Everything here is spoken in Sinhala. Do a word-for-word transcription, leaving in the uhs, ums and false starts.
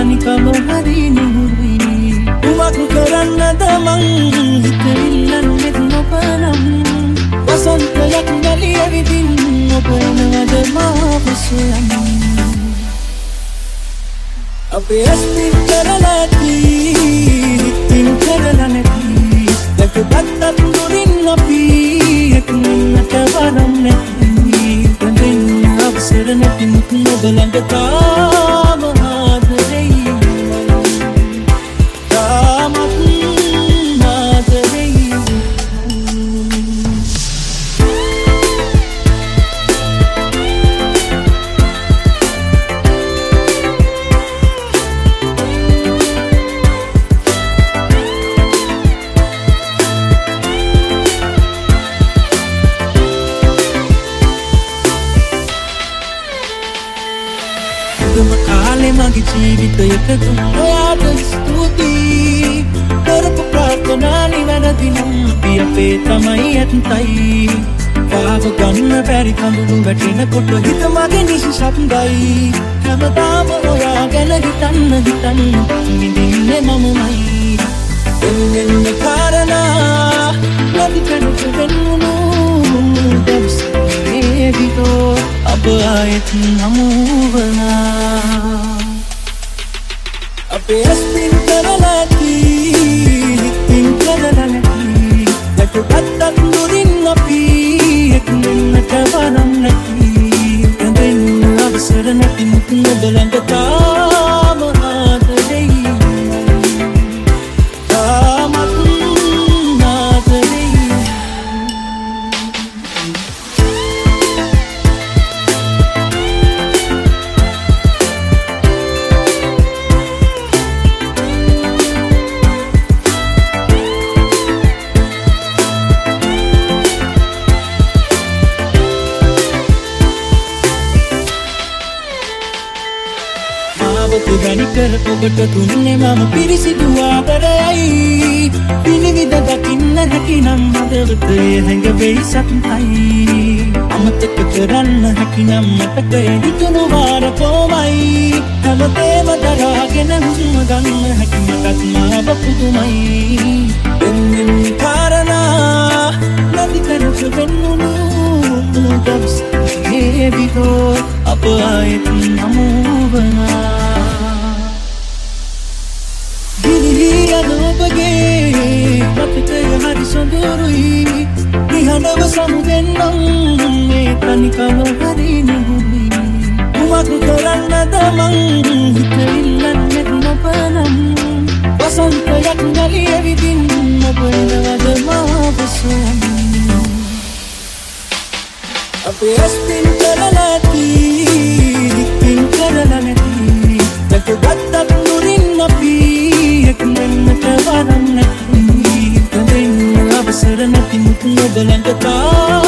තනිකම හරි නුහුරුයි උමක් කරන්නද මං හිතෙල්ලන්නෙත් නොබනම් වසන්තයක් නැලිය විදින් නොබනවද මාව සොයන් අපේ ඇස්තින් කරලා ඉතින් කරලා නැති දැකගත්තත් දුරින් අපි එක්නෙන්නට වරම් නැති දෙන්න අවසර නැති මුත් නොබලඟ තාම ආදරෙයි තාමත් ආදරෙයි මගේ ජීවිතයට දුන්න ඔයාට ස්තුතියි කරපු ප්‍රාර්ථනා නිවැරදි නම් අපි අපේ තමයි ඇත්තයි පාව ගන්න බැරි කඳුළු වැටෙනකොට හිත මගේ නිසසප්දයි හැමදාම ඔයා ගැන හිතන්න හිතන්න මිදින්නේ මමමයි එන්න කාරණා නැති කෙනෙක් වෙන්නු දවසේ විතෝ අප ආයෙත් නමුවනා අපේ ඇස්තින් කරලා ඉතින් කරලා නැති දැකගත්තත් දුරින් අපි එක්නෙන්නට වරම් නැති දෙන්න අවසර නැති මුත් නොබලඟ තාම ආදරෙයි තාමත් ආදරෙයි ගනි කර ඔබට දුන්නේ මම පිරිසිදු ආදරයයි පිනිවිද දකින්න හැකි නම් හදවතේ හැඟ වෙයි සතුටයි අමතක කරන්න හැකි නම් මතකය හිතුණු වාර කොමයි හැමතේම දරාගෙන හුස්ම ගන්න හැකි මටත් මාව පුදුමයි එන්න කාරණා නැති කරපු වෙන්නුණු දවසේ විතෝ අප ආයෙත් නමුවනා ඔබගේ මතකය හරි සොඳුරුයි නිහඬව සමුදෙන්නම් මේ තනිකම හරි නුහුරුයි උමක් කරන්නද මං හිතෙල්ලන්නෙත් නොබනම් වසන්තයක් නැලිය විදින් නොබනවද මාව සොයන් අපේ ඇස්තින් කරලා ඉතින් කරලා නැති දැකගත්තත් දුරින් අපි එක්නෙන්නට වරම් නැති දෙන්න අවසර නැති මුත් නොබලඟ තා